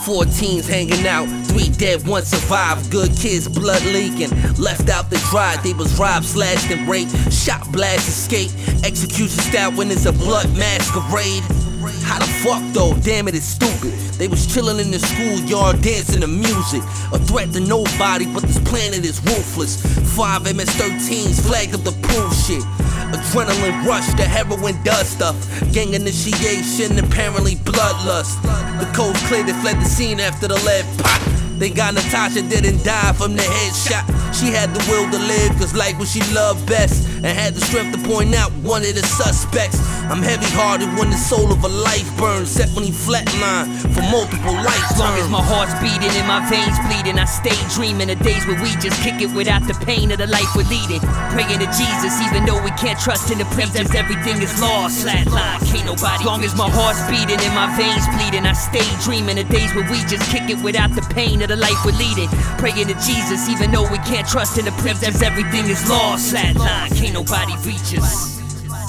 4 teens hanging out, 3 dead, 1 survived. Good kids, blood leaking, left out the drive. They was robbed, slashed and raped, shot, blast, escape. Execution style when it's a blood masquerade. How the fuck though? Damn it, it's stupid. They was chillin' in the schoolyard dancing to music. A threat to nobody, but this planet is ruthless. 5 MS-13s flagged up the pool shit. Adrenaline rush, the heroin does stuff. Gang initiation, apparently bloodlust. The coast cleared, they fled the scene after the lead pop. They got Natasha, didn't die from the headshot. She had the will to live, cause life what she loved best, and had the strength to point out one of the suspects. I'm heavy-hearted when the soul of a life burns, except when he flatlined for multiple life As long as my heart's beating and my veins bleeding, I stay dreaming of days where we just kick it without the pain of the life we're leading. Praying to Jesus, even though we can't trust in the preachers, everything is lost. Flatline, can't nobody. As long as my heart's beating and my veins bleeding, I stay dreaming of days where we just kick it without the pain of the life we're leading. Praying to Jesus, even though we can't trust in the preachers, everything is lost. Flatline, can't nobody reach us.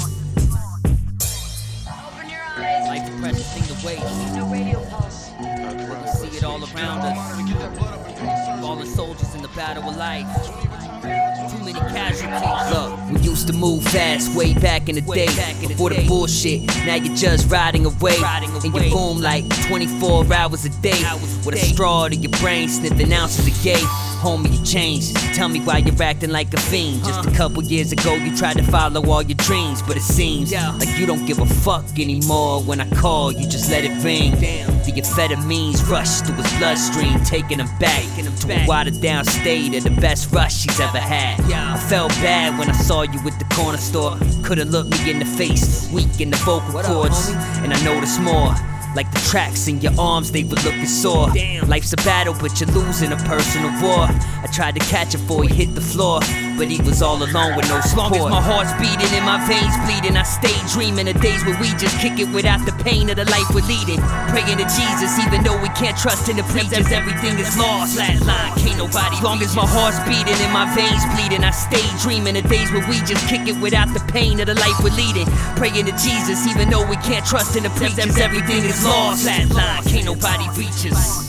Life's a precious thing to waste. We see it all around us. Fallen soldiers in the battle of life. Too many casualties. Look, we used to move fast way back in the day. Before the bullshit, now you're just riding away. And you boom like 24 hours a day. With a straw to your brain, sniffing ounces of gay. Homie, you changed. Tell me why you're acting like a fiend. Just a couple years ago, you tried to follow all your dreams, but it seems like you don't give a fuck anymore. When I call, you just let it ring. The amphetamines rush through his bloodstream, taking him back to a watered down state of the best rush he's ever had. I felt bad when I saw you at the corner store. Couldn't look me in the face, weak in the vocal cords, and I noticed more. Like the tracks in your arms, they were looking sore. Life's a battle, but you're losing a personal war. I tried to catch him before he hit the floor, but he was all alone with no support. As long as my heart's beating and my veins bleeding, I stay dreaming of days where we just kick it without the pain of the life we're leading. Praying to Jesus, even though we can't trust in the preachers, everything is lost. Flatline, can't nobody. As long as my heart's beating and my veins bleeding, I stay dreaming of days where we just kick it without the pain of the life we're leading. Praying to Jesus, even though we can't trust in the preachers, everything is lost. Flatline, can't nobody reach us.